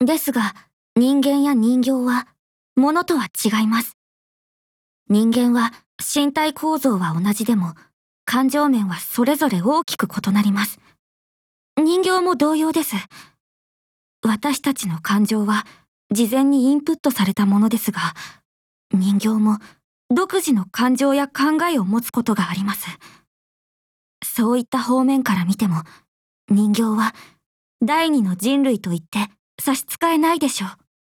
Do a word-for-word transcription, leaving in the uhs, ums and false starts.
ですが、人間や人形は、物とは違います。人間は身体構造は同じでも、感情面はそれぞれ大きく異なります。人形も同様です。私たちの感情は事前にインプットされたものですが、人形も独自の感情や考えを持つことがあります。そういった方面から見ても、人形は第二の人類と言って差し支えないでしょう。